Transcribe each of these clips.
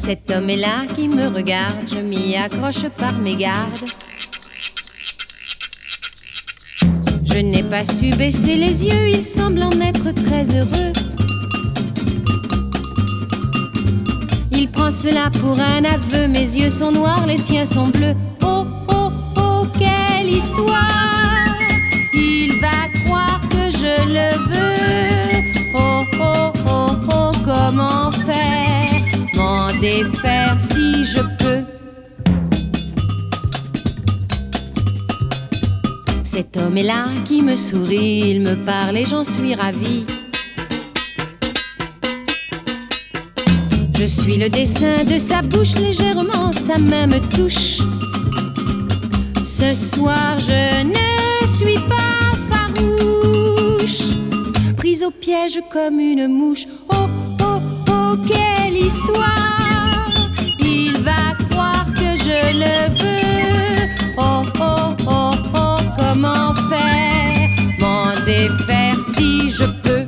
Cet homme est là qui me regarde, je m'y accroche par mes gardes. Je n'ai pas su baisser les yeux, il semble en être très heureux. Il prend cela pour un aveu, mes yeux sont noirs, les siens sont bleus. Oh, oh, oh, quelle histoire! Il va croire que je le veux. Oh, oh, oh, oh, comment faire? M'en défaire si je peux. Cet homme est là qui me sourit, il me parle et j'en suis ravie. Je suis le dessin de sa bouche, légèrement sa main me touche. Ce soir je ne suis pas farouche, prise au piège comme une mouche. Oh, oh, oh, quelle histoire! Il va croire que je le veux. Oh, oh, oh, oh, comment faire? M'en défaire si je peux.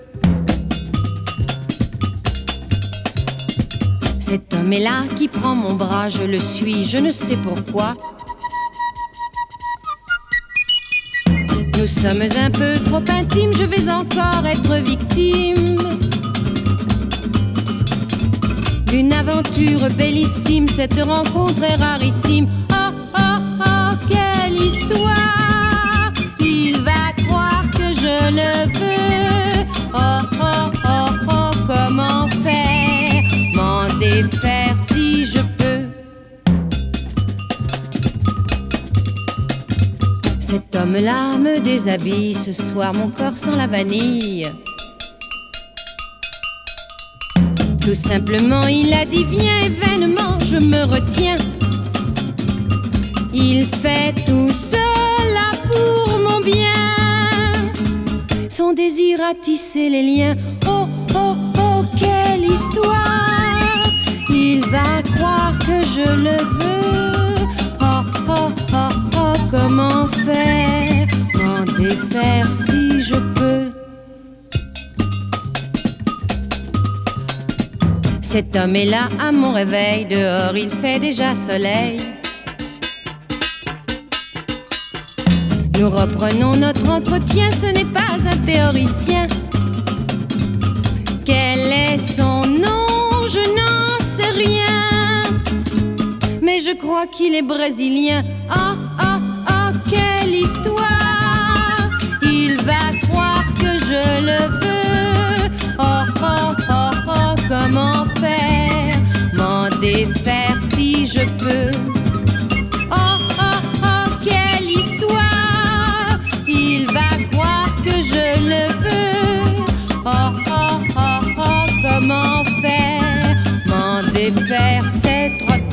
Cet homme est là qui prend mon bras, je le suis, je ne sais pourquoi. Nous sommes un peu trop intimes, je vais encore être victime d'une aventure bellissime. Cette rencontre est rarissime. Oh, oh, oh, quelle histoire! Il va croire que je le veux. Oh, oh, oh, oh, comment faire? M'en défaire si je peux. Cet homme-là me déshabille, ce soir mon corps sent la vanille. Tout simplement il a dit viens, et vainement je me retiens. Il fait tout cela pour mon bien. Son désir a tissé les liens. Oh, oh, oh, quelle histoire! Il va croire que je le veux. Oh, oh, oh, oh, comment faire? M'en défaire si je peux. Cet homme est là à mon réveil, dehors il fait déjà soleil. Nous reprenons notre entretien, ce n'est pas un théoricien. Quel est son nom? Je n'en sais rien, mais je crois qu'il est brésilien. Oh, oh, oh, quelle histoire! Il va croire que je le veux. Oh, oh, oh, oh, comment faire? M'en défaire si je peux. Oh, oh, oh, quelle histoire! Il va croire que je le veux. Oh, oh, oh, oh, comment faire? M'en défaire, c'est trop